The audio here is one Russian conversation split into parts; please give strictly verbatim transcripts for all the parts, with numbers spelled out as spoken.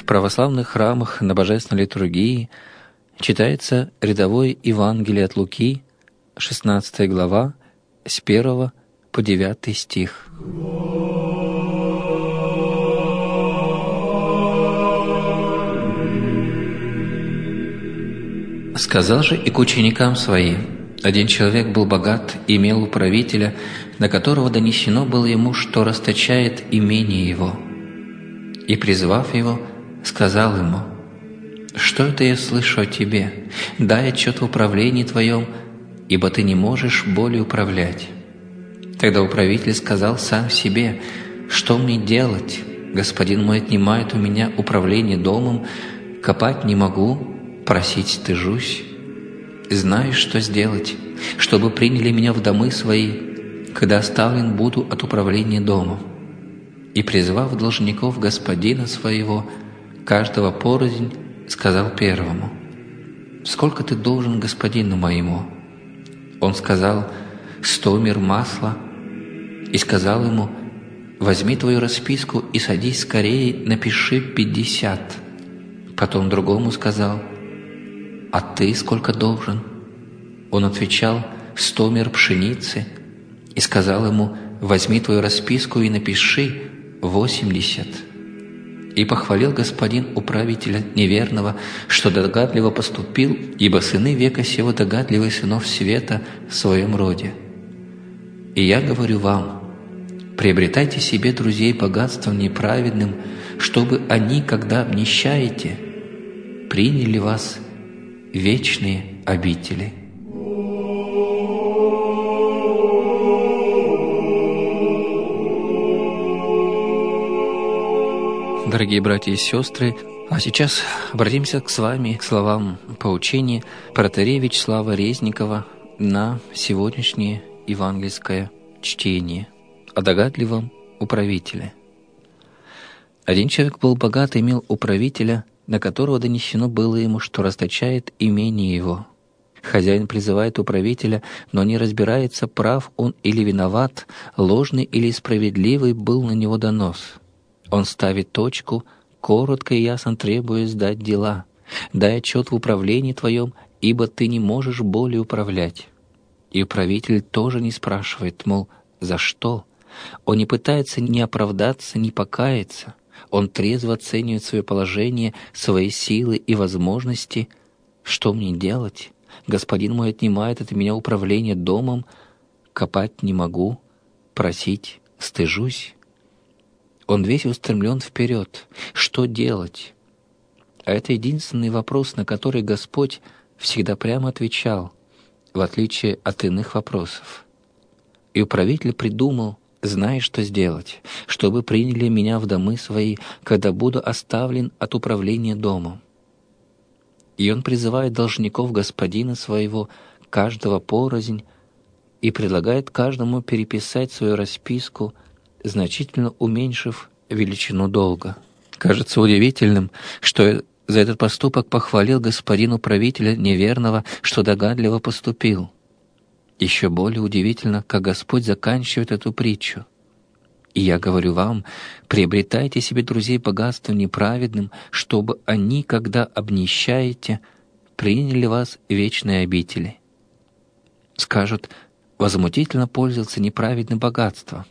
православных храмах на божественной литургии читается рядовое Евангелие от Луки, шестнадцатая глава, с первого по девятый стих. «Сказал же и к ученикам своим: один человек был богат и имел управителя, на которого донесено было ему, что расточает имение его. И, призвав его, сказал ему: что это я слышу о тебе? Дай отчет в управлении твоем, ибо ты не можешь более управлять. Тогда управитель сказал сам себе: что мне делать? Господин мой отнимает у меня управление домом, копать не могу, просить стыжусь. Знаешь, что сделать, чтобы приняли меня в домы свои, когда оставлен буду от управления домом. И, призвав должников господина своего, каждого порознь, сказал первому: сколько ты должен господину моему? Он сказал: сто мер масла. И сказал ему: возьми твою расписку и садись скорее, напиши пятьдесят. Потом другому сказал: а ты сколько должен? Он отвечал: сто мер пшеницы. И сказал ему: возьми твою расписку и напиши восемьдесят. И похвалил господин управителя неверного, что догадливо поступил, ибо сыны века сего догадливые сынов света в своем роде. И я говорю вам: приобретайте себе друзей богатством неправедным, чтобы они, когда обнищаете, приняли вас вечные обители». Дорогие братья и сестры, а сейчас обратимся с вами к словам поучения протоиерея Вячеслава Резникова на сегодняшнее евангельское чтение о догадливом управителе. Один человек был богат и имел управителя, на которого донесено было ему, что расточает имение его. Хозяин призывает управителя, но не разбирается, прав он или виноват, ложный или справедливый был на него донос. Он ставит точку, коротко и ясно требуя сдать дела. «Дай отчет в управлении твоем, ибо ты не можешь более управлять». И управитель тоже не спрашивает, мол, за что? Он не пытается ни оправдаться, ни покаяться. Он трезво оценивает свое положение, свои силы и возможности. Что мне делать? Господин мой отнимает от меня управление домом, копать не могу, просить стыжусь. Он весь устремлен вперед. Что делать? А это единственный вопрос, на который Господь всегда прямо отвечал, в отличие от иных вопросов. И управитель придумал, зная, что сделать, чтобы приняли меня в домы свои, когда буду оставлен от управления домом. И он призывает должников господина своего, каждого порознь, и предлагает каждому переписать свою расписку, значительно уменьшив величину долга. Кажется удивительным, что за этот поступок похвалил господин управителя неверного, что догадливо поступил. Еще более удивительно, как Господь заканчивает эту притчу. «И я говорю вам, приобретайте себе друзей богатством неправедным, чтобы они, когда обнищаете, приняли вас в вечные обители». Скажут: возмутительно пользоваться неправедным богатством.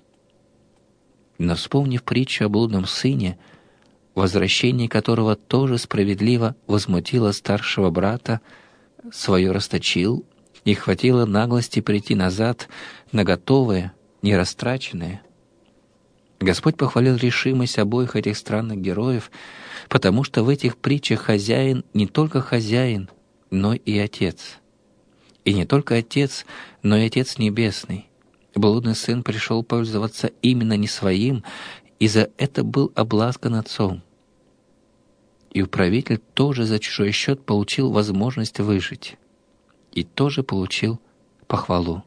Но вспомнив притчу о блудном сыне, возвращение которого тоже справедливо возмутило старшего брата, свое расточил, и хватило наглости прийти назад на готовое, нерастраченное. Господь похвалил решимость обоих этих странных героев, потому что в этих притчах хозяин не только хозяин, но и Отец. И не только Отец, но и Отец Небесный. Блудный сын пришел пользоваться именно не своим, и за это был обласкан отцом. И управитель тоже за чужой счет получил возможность выжить, и тоже получил похвалу.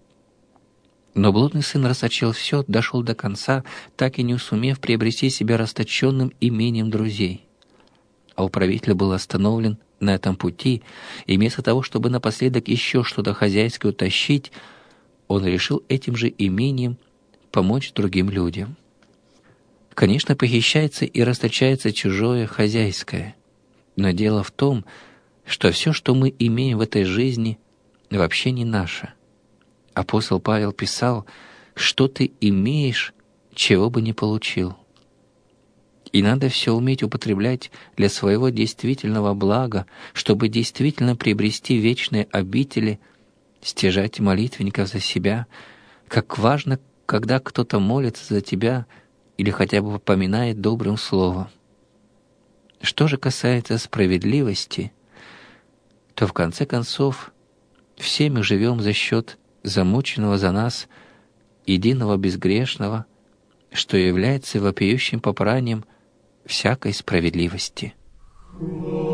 Но блудный сын расточил все, дошел до конца, так и не сумев приобрести себе расточенным имением друзей. А управитель был остановлен на этом пути, и вместо того, чтобы напоследок еще что-то хозяйское утащить, он решил этим же имением помочь другим людям. Конечно, похищается и расточается чужое хозяйское. Но дело в том, что все, что мы имеем в этой жизни, вообще не наше. Апостол Павел писал, что ты имеешь, чего бы не получил. И надо все уметь употреблять для своего действительного блага, чтобы действительно приобрести вечные обители, стяжать молитвенников за себя. Как важно, когда кто-то молится за тебя или хотя бы поминает добрым словом. Что же касается справедливости, то в конце концов все мы живем за счет замученного за нас единого безгрешного, что является вопиющим попранием всякой справедливости.